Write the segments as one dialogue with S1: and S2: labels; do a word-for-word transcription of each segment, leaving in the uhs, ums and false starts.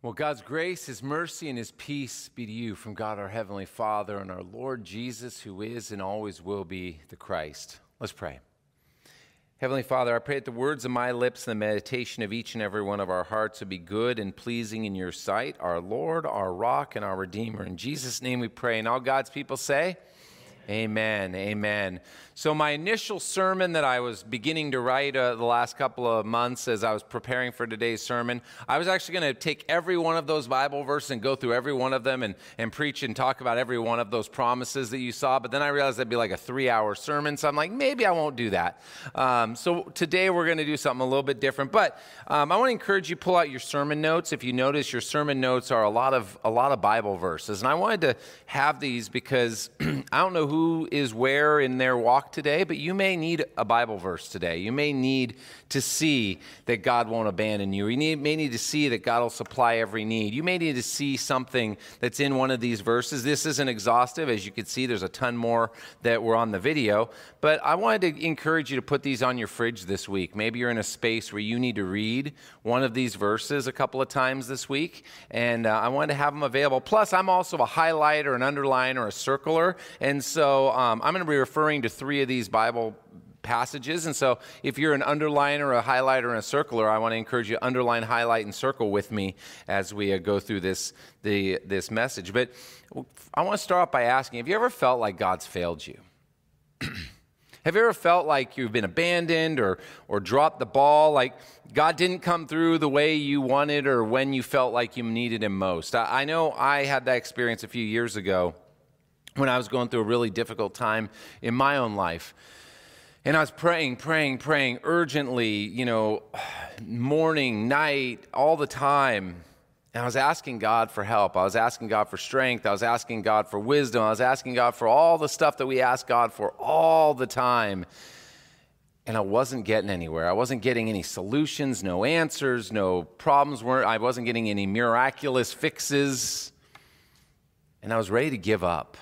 S1: Well, God's grace, His mercy, and His peace be to you from God our Heavenly Father and our Lord Jesus, who is and always will be the Christ. Let's pray. Heavenly Father, I pray that the words of my lips and the meditation of each and every one of our hearts would be good and pleasing in your sight, our Lord, our rock, and our Redeemer. In Jesus' name we pray. And all God's people say, Amen, amen. So my initial sermon that I was beginning to write uh, the last couple of months as I was preparing for today's sermon, I was actually going to take every one of those Bible verses and go through every one of them and, and preach and talk about every one of those promises that you saw. But then I realized that'd be like a three-hour sermon, so I'm like, maybe I won't do that. Um, so today we're going to do something a little bit different. But um, I want to encourage you to pull out your sermon notes. If you notice, your sermon notes are a lot of a lot of Bible verses, and I wanted to have these because I don't know who who is where in their walk today, but you may need a Bible verse today. You may need to see that God won't abandon you. You need, may need to see that God will supply every need. You may need to see something that's in one of these verses. This isn't exhaustive. As you can see, there's a ton more that were on the video, but I wanted to encourage you to put these on your fridge this week. Maybe you're in a space where you need to read one of these verses a couple of times this week, and uh, I wanted to have them available. Plus, I'm also a highlighter, an underliner, a circler, and so So um, I'm going to be referring to three of these Bible passages. And so if you're an underliner, a highlighter, and a circler, I want to encourage you to underline, highlight, and circle with me as we uh, go through this, the, this message. But I want to start off by asking, have you ever felt like God's failed you? Have you ever felt like you've been abandoned or, or dropped the ball, like God didn't come through the way you wanted or when you felt like you needed Him most? I, I know I had that experience a few years ago when I was going through a really difficult time in my own life. And I was praying, praying, praying urgently, you know, morning, night, all the time. And I was asking God for help. I was asking God for strength. I was asking God for wisdom. I was asking God for all the stuff that we ask God for all the time. And I wasn't getting anywhere. I wasn't getting any solutions, no answers, no problems weren't, I wasn't getting any miraculous fixes. And I was ready to give up.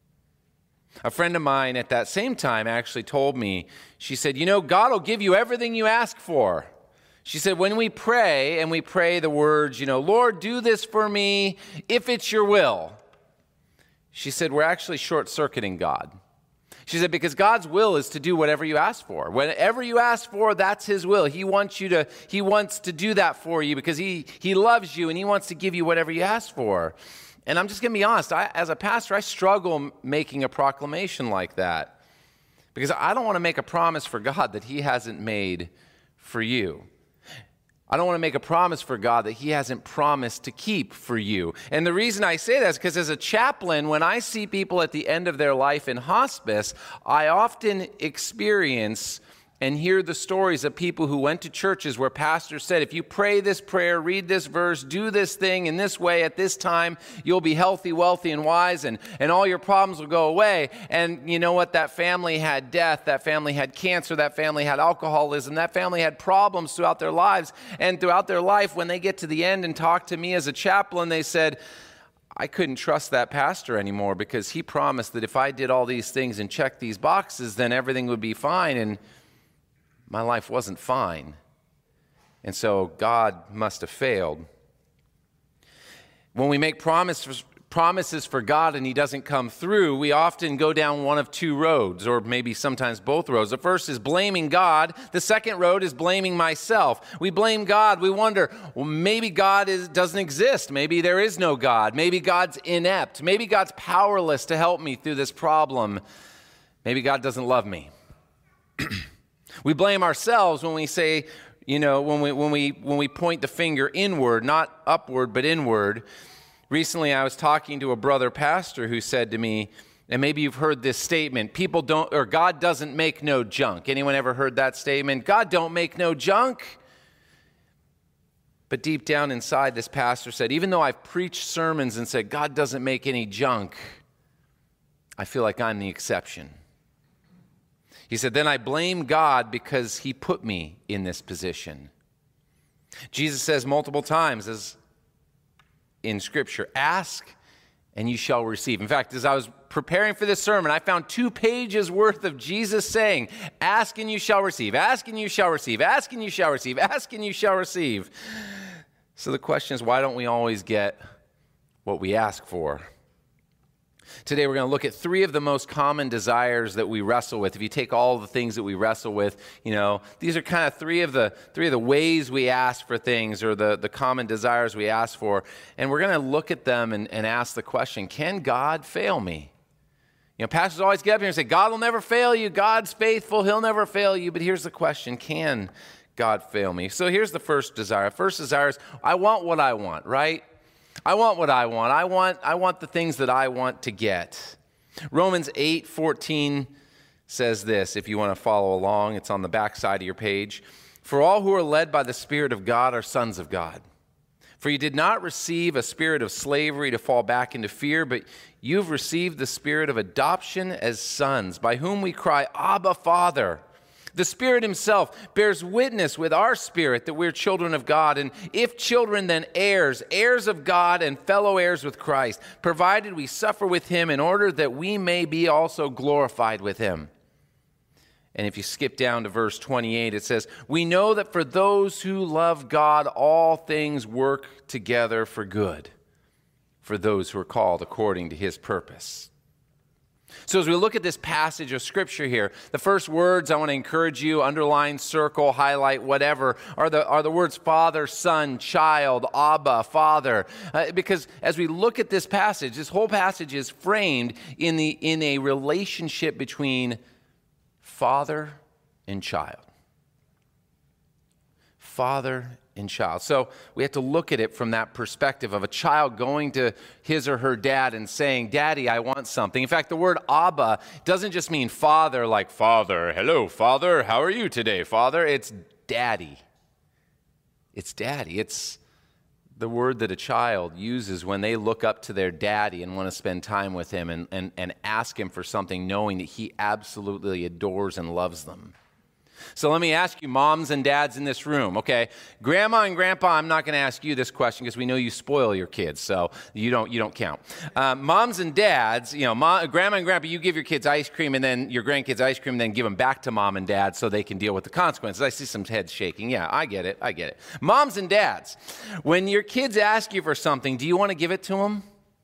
S1: A friend of mine at that same time actually told me, she said, you know, God will give you everything you ask for. She said, when we pray and we pray the words, you know, Lord, do this for me if it's your will. She said, we're actually short-circuiting God. She said, because God's will is to do whatever you ask for. Whatever you ask for, that's His will. He wants you to, He wants to do that for you because He, He loves you and He wants to give you whatever you ask for. And I'm just going to be honest, I, as a pastor, I struggle making a proclamation like that because I don't want to make a promise for God that He hasn't made for you. I don't want to make a promise for God that He hasn't promised to keep for you. And the reason I say that is because as a chaplain, when I see people at the end of their life in hospice, I often experience and hear the stories of people who went to churches where pastors said, if you pray this prayer, read this verse, do this thing in this way at this time, you'll be healthy, wealthy, and wise, and, and all your problems will go away. And you know what? That family had death, that family had cancer, that family had alcoholism, that family had problems throughout their lives. And throughout their life, when they get to the end and talk to me as a chaplain, they said, I couldn't trust that pastor anymore because he promised that if I did all these things and checked these boxes, then everything would be fine. And my life wasn't fine. And so God must have failed. When we make promises, promises for God and He doesn't come through, we often go down one of two roads, or maybe sometimes both roads. The first is blaming God. The second road is blaming myself. We blame God. We wonder, well, maybe God is, doesn't exist. Maybe there is no God. Maybe God's inept. Maybe God's powerless to help me through this problem. Maybe God doesn't love me. We blame ourselves when we say, you know, when we when we when we point the finger inward, not upward, but inward. Recently, I was talking to a brother pastor who said to me, and maybe you've heard this statement, people don't, or God doesn't make no junk. Anyone ever heard that statement? God don't make no junk. But deep down inside, this pastor said, even though I've preached sermons and said God doesn't make any junk, I feel like I'm the exception. He said, then I blame God because He put me in this position. Jesus says multiple times as in Scripture, ask and you shall receive. In fact, as I was preparing for this sermon, I found two pages worth of Jesus saying, ask and you shall receive, ask and you shall receive, ask and you shall receive, ask and you shall receive. So the question is, why don't we always get what we ask for? Today we're going to look at three of the most common desires that we wrestle with. If you take all the things that we wrestle with, you know, these are kind of three of the three of the ways we ask for things, or the, the common desires we ask for. And we're going to look at them and, and ask the question, can God fail me? You know, pastors always get up here and say, God will never fail you. God's faithful. He'll never fail you. But here's the question, can God fail me? So here's the first desire. First desire is, I want what I want, right? I want what I want. I want I want the things that I want to get. Romans eight fourteen says this, if you want to follow along. It's on the back side of your page. For all who are led by the Spirit of God are sons of God. For you did not receive a spirit of slavery to fall back into fear, but you've received the spirit of adoption as sons, by whom we cry, Abba, Father. The Spirit himself bears witness with our spirit that we're children of God, and if children, then heirs, heirs of God and fellow heirs with Christ, provided we suffer with him in order that we may be also glorified with him. And if you skip down to verse twenty-eight, it says, we know that for those who love God, all things work together for good, for those who are called according to his purpose. So as we look at this passage of Scripture here, the first words I want to encourage you, underline, circle, highlight, whatever, are the, are the words Father, Son, Child, Abba, Father. Uh, because as we look at this passage, this whole passage is framed in, the, in a relationship between Father and child. Father and child. So we have to look at it from that perspective of a child going to his or her dad and saying, Daddy, I want something. In fact, the word Abba doesn't just mean father, like father. Hello, father. How are you today, father? It's daddy. It's daddy. It's the word that a child uses when they look up to their daddy and want to spend time with him and, and, and ask him for something, knowing that he absolutely adores and loves them. So let me ask you, moms and dads in this room, okay? Grandma and grandpa, I'm not going to ask you this question because we know you spoil your kids, so you don't you don't count. Um, moms and dads, you know, mom, grandma and grandpa, you give your kids ice cream and then your grandkids ice cream, and then give them back to mom and dad so they can deal with the consequences. I see some heads shaking. Yeah, I get it. I get it. Moms and dads, when your kids ask you for something, do you want to give it to them?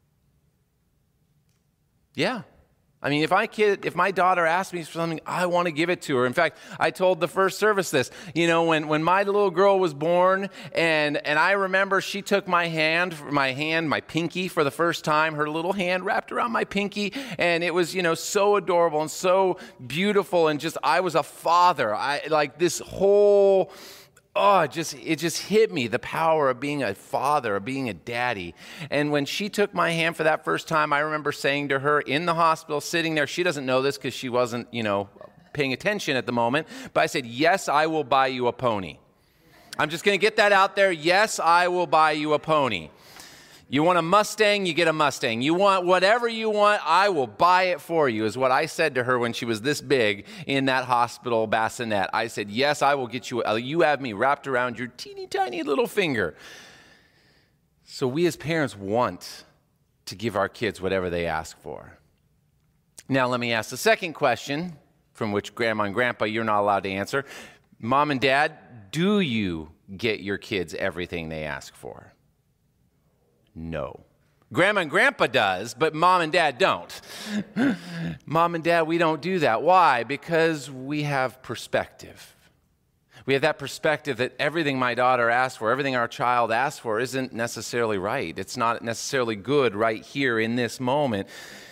S1: Yeah. I mean, if my kid, if my daughter asks me for something, I want to give it to her. In fact, I told the first service this, you know, when, when my little girl was born, and, and I remember she took my hand, my hand, my pinky for the first time, her little hand wrapped around my pinky, and it was, you know, so adorable and so beautiful, and just, I was a father. I, like this whole... Oh, it just, it just hit me, the power of being a father, of being a daddy. And when she took my hand for that first time, I remember saying to her in the hospital, sitting there, she doesn't know this because she wasn't, you know, paying attention at the moment, but I said, yes, I will buy you a pony. I'm just going to get that out there. Yes, I will buy you a pony. You want a Mustang, you get a Mustang. You want whatever you want, I will buy it for you, is what I said to her when she was this big in that hospital bassinet. I said, yes, I will get you, you have me wrapped around your teeny tiny little finger. So we as parents want to give our kids whatever they ask for. Now let me ask the second question, from which grandma and grandpa, you're not allowed to answer. Mom and dad, do you get your kids everything they ask for? No. Grandma and grandpa does, but mom and dad don't. Mom and dad, we don't do that. Why? Because we have perspective. We have that perspective that everything my daughter asks for, everything our child asks for isn't necessarily right. It's not necessarily good right here in this moment.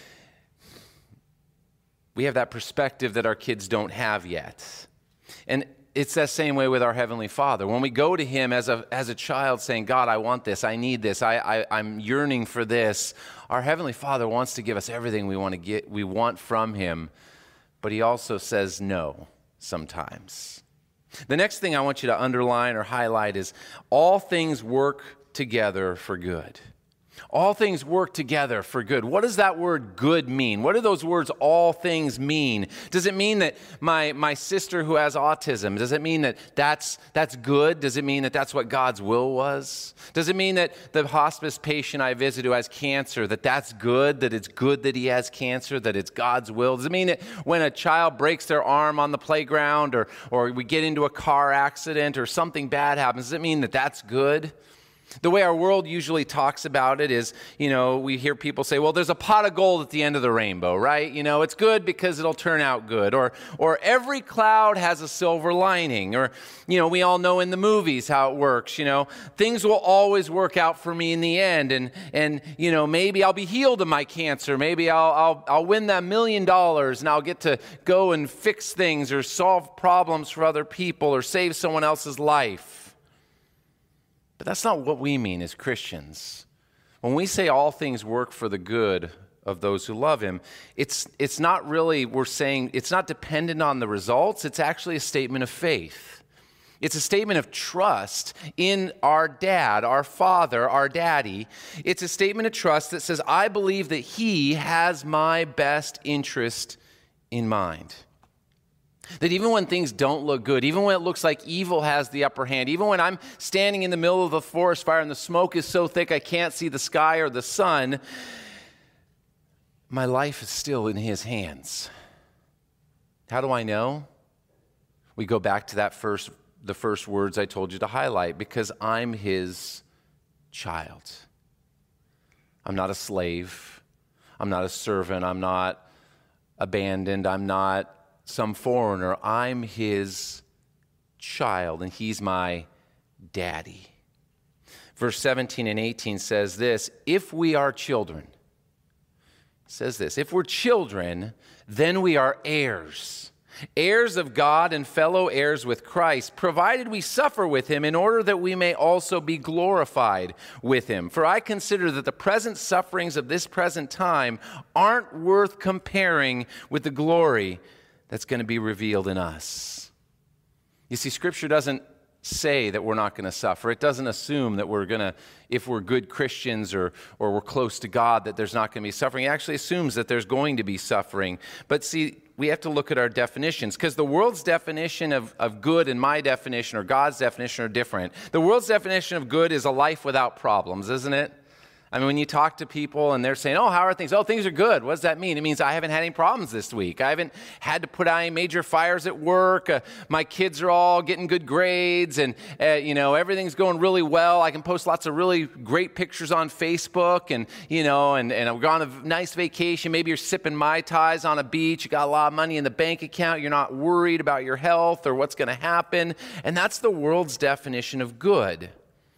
S1: We have that perspective that our kids don't have yet. And it's that same way with our Heavenly Father. When we go to Him as a as a child saying, God, I want this, I need this, I, I, I'm yearning for this, our Heavenly Father wants to give us everything we want to get, we want from Him, but He also says no sometimes. The next thing I want you to underline or highlight is all things work together for good. All things work together for good. What does that word good mean? What do those words all things mean? Does it mean that my, my sister who has autism, does it mean that that's, that's good? Does it mean that that's what God's will was? Does it mean that the hospice patient I visit who has cancer, that that's good, that it's good that he has cancer, that it's God's will? Does it mean that when a child breaks their arm on the playground or, or we get into a car accident or something bad happens, does it mean that that's good? The way our world usually talks about it is, you know, we hear people say, well, there's a pot of gold at the end of the rainbow, right? You know, it's good because it'll turn out good. Or or every cloud has a silver lining. Or, you know, we all know in the movies how it works, you know. Things will always work out for me in the end. And, and you know, maybe I'll be healed of my cancer. Maybe I'll, I'll, I'll win that million dollars and I'll get to go and fix things or solve problems for other people or save someone else's life. But that's not what we mean as Christians. When we say all things work for the good of those who love him, it's, it's not really, we're saying, it's not dependent on the results. It's actually a statement of faith. It's a statement of trust in our dad, our father, our daddy. It's a statement of trust that says, I believe that he has my best interest in mind. That even when things don't look good, even when it looks like evil has the upper hand, even when I'm standing in the middle of the forest fire and the smoke is so thick I can't see the sky or the sun, my life is still in his hands. How do I know? We go back to that first, the first words I told you to highlight, because I'm his child. I'm not a slave. I'm not a servant. I'm not abandoned. I'm not some foreigner. I'm his child, and he's my daddy. Verse seventeen and eighteen says this, if we are children, it says this, if we're children, then we are heirs, heirs of God and fellow heirs with Christ, provided we suffer with him in order that we may also be glorified with him. For I consider that the present sufferings of this present time aren't worth comparing with the glory that's going to be revealed in us. You see, Scripture doesn't say that we're not going to suffer. It doesn't assume that we're going to, if we're good Christians or, or we're close to God, that there's not going to be suffering. It actually assumes that there's going to be suffering. But see, we have to look at our definitions, because the world's definition of, of good and my definition or God's definition are different. The world's definition of good is a life without problems, isn't it? I mean, when you talk to people and they're saying, oh, how are things? Oh, things are good. What does that mean? It means I haven't had any problems this week. I haven't had to put out any major fires at work. Uh, my kids are all getting good grades and, uh, you know, everything's going really well. I can post lots of really great pictures on Facebook and, you know, and, and I'm on a nice vacation. Maybe you're sipping Mai Tais on a beach. You got a lot of money in the bank account. You're not worried about your health or what's going to happen. And that's the world's definition of good.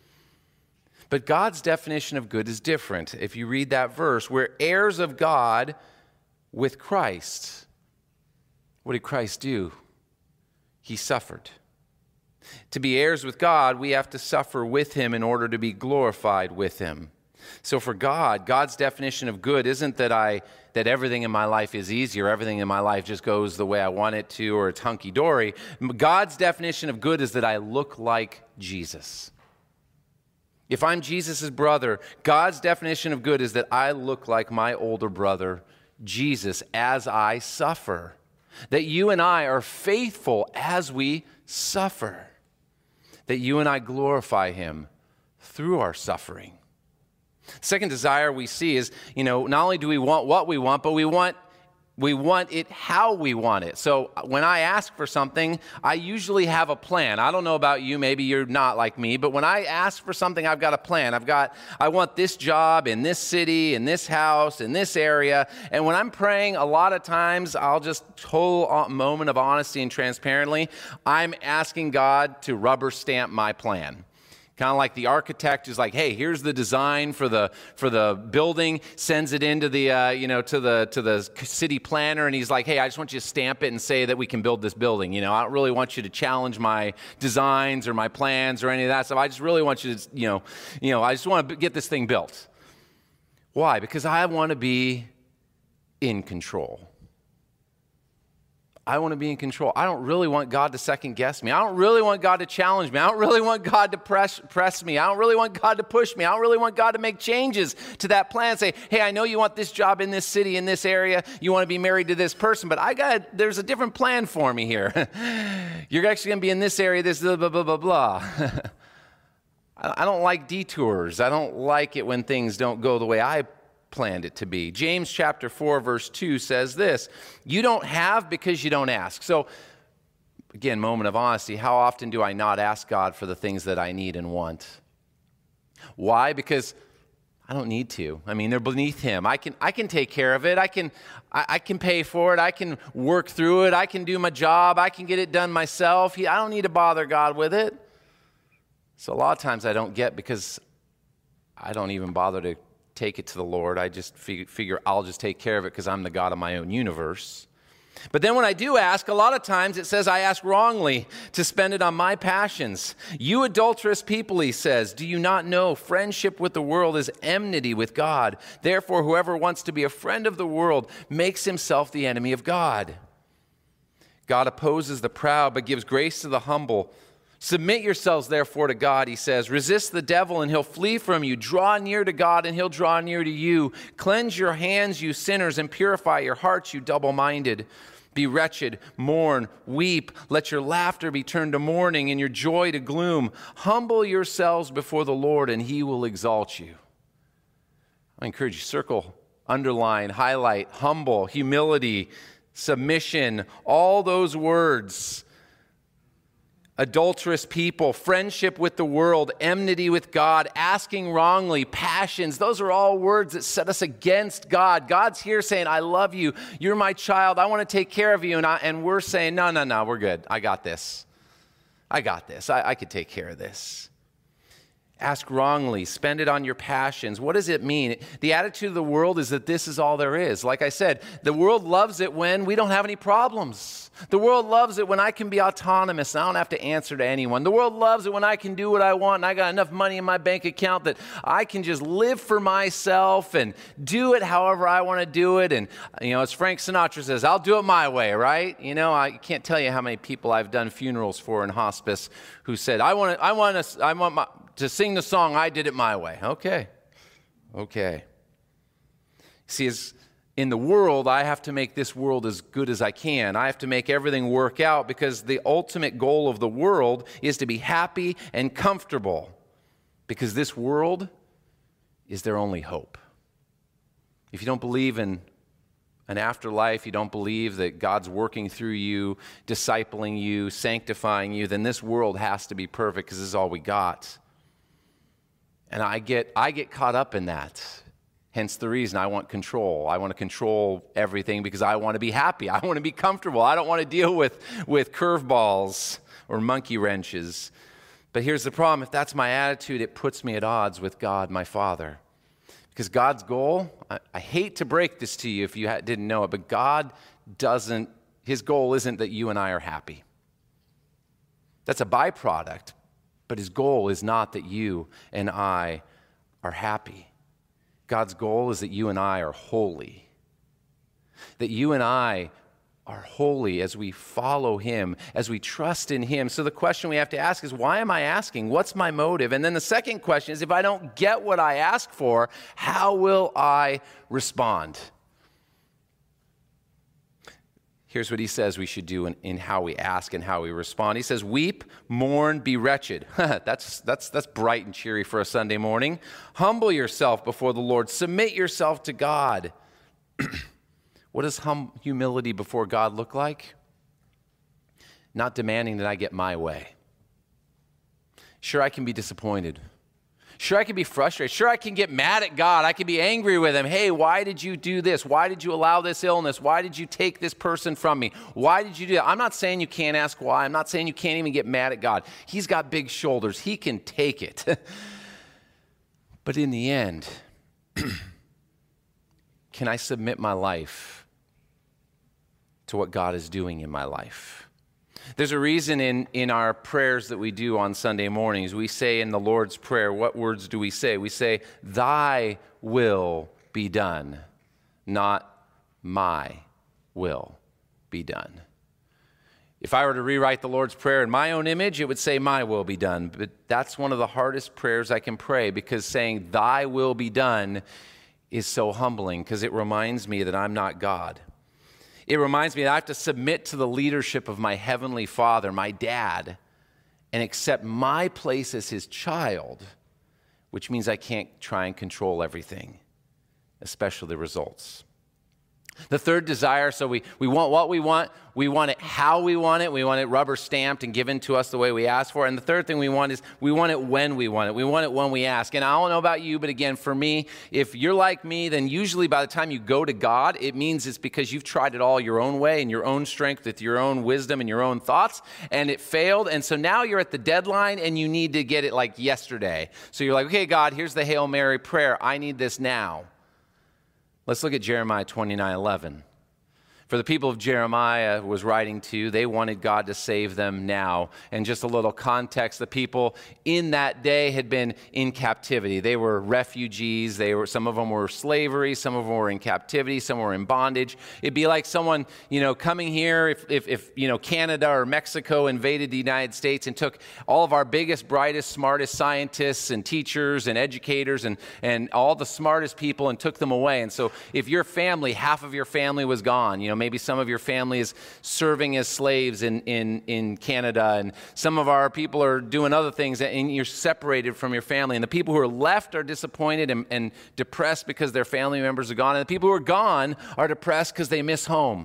S1: But God's definition of good is different. If you read that verse, we're heirs of God with Christ. What did Christ do? He suffered. To be heirs with God, we have to suffer with him in order to be glorified with him. So for God, God's definition of good isn't that I that everything in my life is easy or everything in my life just goes the way I want it to or it's hunky-dory. God's definition of good is that I look like Jesus. If I'm Jesus' brother, God's definition of good is that I look like my older brother, Jesus, as I suffer. That you and I are faithful as we suffer. That you and I glorify him through our suffering. Second desire we see is, you know, not only do we want what we want, but we want We want it how we want it. So when I ask for something, I usually have a plan. I don't know about you, maybe you're not like me, but when I ask for something, I've got a plan. I've got, I want this job in this city, in this house, in this area. And when I'm praying, a lot of times, I'll just, total moment of honesty and transparently, I'm asking God to rubber stamp my plan. Kind of like the architect is like, hey, here's the design for the for the building, sends it into the uh, you know to the to the city planner, and he's like, hey, I just want you to stamp it and say that we can build this building. You know, I don't really want you to challenge my designs or my plans or any of that stuff. I just really want you to, you know, you know, I just want to get this thing built. Why? Because I want to be in control. I want to be in control. I don't really want God to second guess me. I don't really want God to challenge me. I don't really want God to press, press me. I don't really want God to push me. I don't really want God to make changes to that plan. Say, hey, I know you want this job in this city, in this area. You want to be married to this person, but I got, there's a different plan for me here. You're actually going to be in this area, this blah, blah, blah, blah, blah. I don't like detours. I don't like it when things don't go the way I planned it to be. James chapter four verse two says this, you don't have because you don't ask. So again, moment of honesty, how often do I not ask God for the things that I need and want? Why? Because I don't need to. I mean, they're beneath him. I can I can take care of it. I can I, I can pay for it. I can work through it. I can do my job. I can get it done myself. He, I don't need to bother God with it. So a lot of times I don't get because I don't even bother to take it to the Lord. I just figure, figure I'll just take care of it because I'm the God of my own universe. But then when I do ask, a lot of times it says I ask wrongly to spend it on my passions. You adulterous people, he says, do you not know friendship with the world is enmity with God? Therefore, whoever wants to be a friend of the world makes himself the enemy of God. God opposes the proud, but gives grace to the humble. Submit yourselves, therefore, to God, he says. Resist the devil, and he'll flee from you. Draw near to God, and he'll draw near to you. Cleanse your hands, you sinners, and purify your hearts, you double-minded. Be wretched, mourn, weep. Let your laughter be turned to mourning, and your joy to gloom. Humble yourselves before the Lord, and he will exalt you. I encourage you, circle, underline, highlight, humble, humility, submission, all those words. Adulterous people, friendship with the world, enmity with God, asking wrongly, passions. Those are all words that set us against God. God's here saying, I love you. You're my child. I want to take care of you. And, I, and we're saying, no, no, no, we're good. I got this. I got this. I, I could take care of this. Ask wrongly. Spend it on your passions. What does it mean? The attitude of the world is that this is all there is. Like I said, the world loves it when we don't have any problems. The world loves it when I can be autonomous and I don't have to answer to anyone. The world loves it when I can do what I want and I got enough money in my bank account that I can just live for myself and do it however I want to do it. And, you know, as Frank Sinatra says, I'll do it my way, right? You know, I can't tell you how many people I've done funerals for in hospice who said, I want to, I want to, I want my, to sing the song, I did it my way. Okay. Okay. See, as in the world, I have to make this world as good as I can. I have to make everything work out because the ultimate goal of the world is to be happy and comfortable because this world is their only hope. If you don't believe in an afterlife, you don't believe that God's working through you, discipling you, sanctifying you, then this world has to be perfect because this is all we got. And I get I get caught up in that. Hence the reason I want control. I want to control everything because I want to be happy. I want to be comfortable. I don't want to deal with, with curveballs or monkey wrenches. But here's the problem. If that's my attitude, it puts me at odds with God, my Father. Because God's goal, I, I hate to break this to you if you ha- didn't know it, but God doesn't, his goal isn't that you and I are happy. That's a byproduct. But his goal is not that you and I are happy. God's goal is that you and I are holy. That you and I are holy as we follow him, as we trust in him. So the question we have to ask is, why am I asking? What's my motive? And then the second question is, if I don't get what I ask for, how will I respond? Here's what he says we should do in, in how we ask and how we respond. He says, weep, mourn, be wretched. that's, that's, that's bright and cheery for a Sunday morning. Humble yourself before the Lord. Submit yourself to God. What does hum- humility before God look like? Not demanding that I get my way. Sure, I can be disappointed. Sure, I can be frustrated. Sure, I can get mad at God. I can be angry with him. Hey, why did you do this? Why did you allow this illness? Why did you take this person from me? Why did you do that? I'm not saying you can't ask why. I'm not saying you can't even get mad at God. He's got big shoulders. He can take it. But in the end, can I submit my life to what God is doing in my life? There's a reason in, in our prayers that we do on Sunday mornings. We say in the Lord's Prayer, what words do we say? We say, thy will be done, not my will be done. If I were to rewrite the Lord's Prayer in my own image, it would say, my will be done. But that's one of the hardest prayers I can pray because saying, thy will be done is so humbling because it reminds me that I'm not God. It reminds me that I have to submit to the leadership of my heavenly Father, my dad, and accept my place as his child, which means I can't try and control everything, especially the results. The third desire, so we, we want what we want, we want it how we want it, we want it rubber stamped and given to us the way we ask for it. And the third thing we want is we want it when we want it. We want it when we ask. And I don't know about you, but again, for me, if you're like me, then usually by the time you go to God, it means it's because you've tried it all your own way and your own strength with your own wisdom and your own thoughts, and it failed. And so now you're at the deadline and you need to get it like yesterday. So you're like, okay, God, here's the Hail Mary prayer. I need this now. Let's look at Jeremiah twenty-nine eleven. For the people of Jeremiah was writing to, they wanted God to save them now. And just a little context, the people in that day had been in captivity. They were refugees. They were, some of them were slavery. Some of them were in captivity. Some were in bondage. It'd be like someone, you know, coming here, if, if, if you know, Canada or Mexico invaded the United States and took all of our biggest, brightest, smartest scientists and teachers and educators and, and all the smartest people and took them away. And so if your family, half of your family was gone, you know, maybe some of your family is serving as slaves in, in, in Canada, and some of our people are doing other things, and you're separated from your family. And the people who are left are disappointed and, and depressed because their family members are gone. And the people who are gone are depressed because they miss home.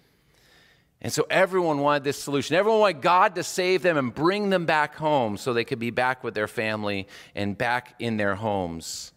S1: And so everyone wanted this solution. Everyone wanted God to save them and bring them back home so they could be back with their family and back in their homes.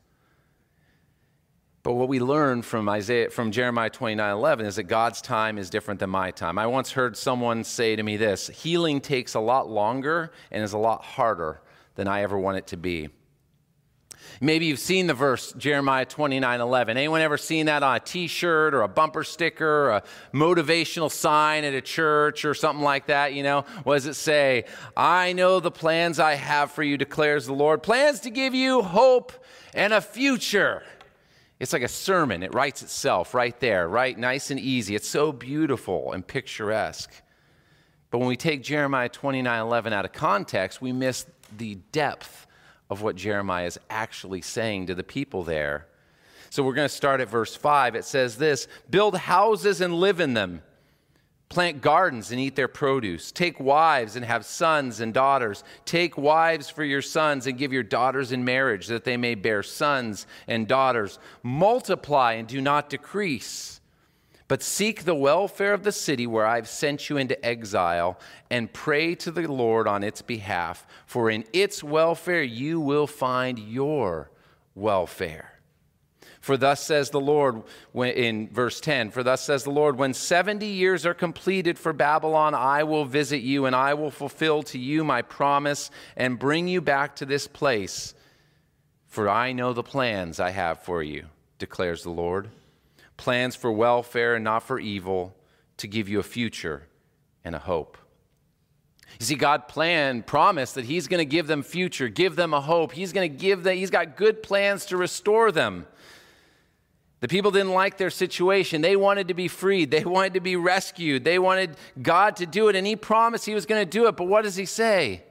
S1: But what we learn from Isaiah, from Jeremiah twenty-nine eleven is that God's time is different than my time. I once heard someone say to me this: healing takes a lot longer and is a lot harder than I ever want it to be. Maybe you've seen the verse Jeremiah twenty-nine eleven. Anyone ever seen that on a t-shirt or a bumper sticker or a motivational sign at a church or something like that? You know, what does it say? I know the plans I have for you, declares the Lord. Plans to give you hope and a future. It's like a sermon. It writes itself right there, right? Nice and easy. It's so beautiful and picturesque. But when we take Jeremiah twenty-nine eleven out of context, we miss the depth of what Jeremiah is actually saying to the people there. So we're going to start at verse five. It says this: build houses and live in them. Plant gardens and eat their produce. Take wives and have sons and daughters. Take wives for your sons and give your daughters in marriage, that they may bear sons and daughters. Multiply and do not decrease. But seek the welfare of the city where I've sent you into exile, and pray to the Lord on its behalf. For in its welfare you will find your welfare. For thus says the Lord, in verse ten, for thus says the Lord, when seventy years are completed for Babylon, I will visit you, and I will fulfill to you my promise and bring you back to this place. For I know the plans I have for you, declares the Lord. Plans for welfare and not for evil, to give you a future and a hope. You see, God planned, promised that he's going to give them future, give them a hope. He's going to give them, he's got good plans to restore them. The people didn't like their situation. They wanted to be freed. They wanted to be rescued. They wanted God to do it, and he promised he was going to do it. But what does he say?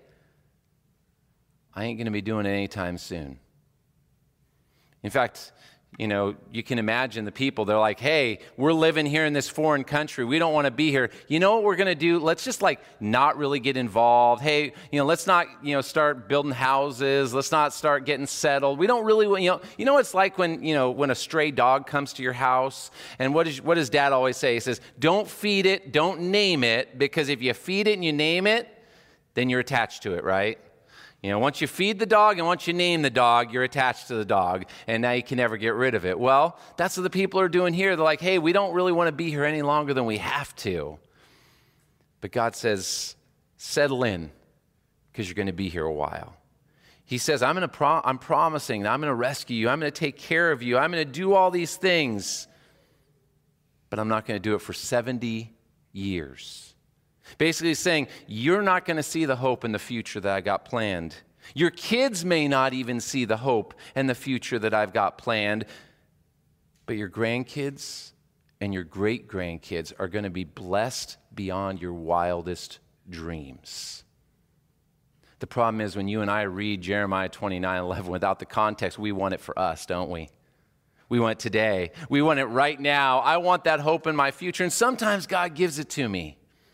S1: I ain't going to be doing it anytime soon. In fact, you know, you can imagine the people. They're like, hey, we're living here in this foreign country. We don't want to be here. You know what we're going to do? Let's just like not really get involved. Hey, you know, let's not, you know, start building houses. Let's not start getting settled. We don't really, you know, you know what it's like when, you know, when a stray dog comes to your house. And what, is, what does Dad always say? He says, don't feed it, don't name it, because if you feed it and you name it, then you're attached to it, right? You know, once you feed the dog and once you name the dog, you're attached to the dog, and now you can never get rid of it. Well, that's what the people are doing here. They're like, hey, we don't really want to be here any longer than we have to. But God says, settle in, because you're going to be here a while. He says, I'm going to pro- I'm promising that I'm going to rescue you. I'm going to take care of you. I'm going to do all these things, but I'm not going to do it for seventy years. Basically saying, you're not going to see the hope in the future that I got planned. Your kids may not even see the hope and the future that I've got planned, but your grandkids and your great-grandkids are going to be blessed beyond your wildest dreams. The problem is when you and I read Jeremiah twenty-nine eleven without the context, we want it for us, don't we? We want it today. We want it right now. I want that hope in my future, and sometimes God gives it to me.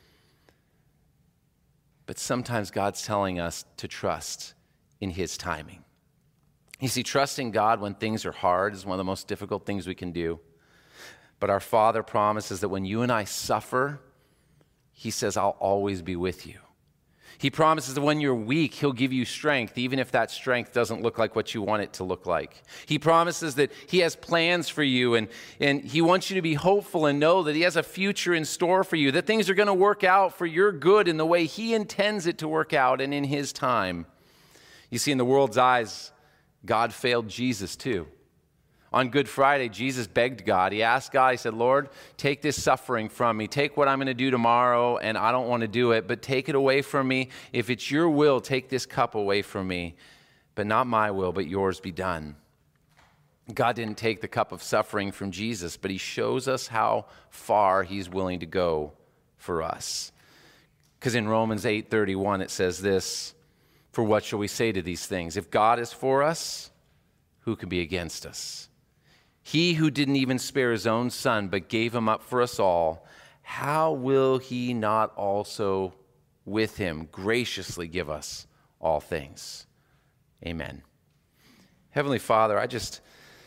S1: But sometimes God's telling us to trust in his timing. You see, trusting God when things are hard is one of the most difficult things we can do. But our Father promises that when you and I suffer, he says, I'll always be with you. He promises that when you're weak, he'll give you strength, even if that strength doesn't look like what you want it to look like. He promises that he has plans for you, and, and he wants you to be hopeful and know that he has a future in store for you, that things are going to work out for your good in the way he intends it to work out and in his time. You see, in the world's eyes, God failed Jesus too. On Good Friday, Jesus begged God. He asked God, he said, Lord, take this suffering from me. Take what I'm going to do tomorrow, and I don't want to do it, but take it away from me. If it's your will, take this cup away from me. But not my will, but yours be done. God didn't take the cup of suffering from Jesus, but he shows us how far he's willing to go for us. Because in Romans eight thirty-one, it says this, for what shall we say to these things? If God is for us, who can be against us? He who didn't even spare his own son, but gave him up for us all, how will he not also with him graciously give us all things? Amen. Heavenly Father, I just,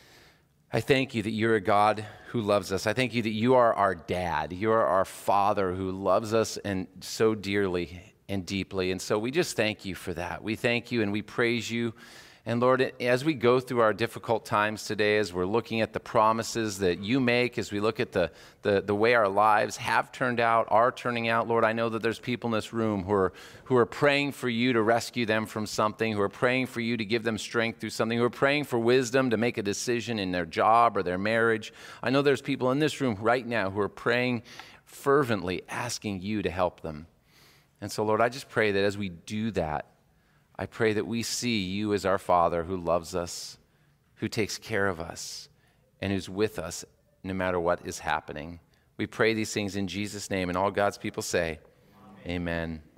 S1: I thank you that you're a God who loves us. I thank you that you are our dad. You are our Father who loves us and so dearly and deeply. And so we just thank you for that. We thank you and we praise you. And Lord, as we go through our difficult times today, as we're looking at the promises that you make, as we look at the, the, the way our lives have turned out, are turning out, Lord, I know that there's people in this room who are, who are praying for you to rescue them from something, who are praying for you to give them strength through something, who are praying for wisdom to make a decision in their job or their marriage. I know there's people in this room right now who are praying fervently, asking you to help them. And so, Lord, I just pray that as we do that, I pray that we see you as our Father who loves us, who takes care of us, and who's with us no matter what is happening. We pray these things in Jesus' name, and all God's people say, Amen. Amen.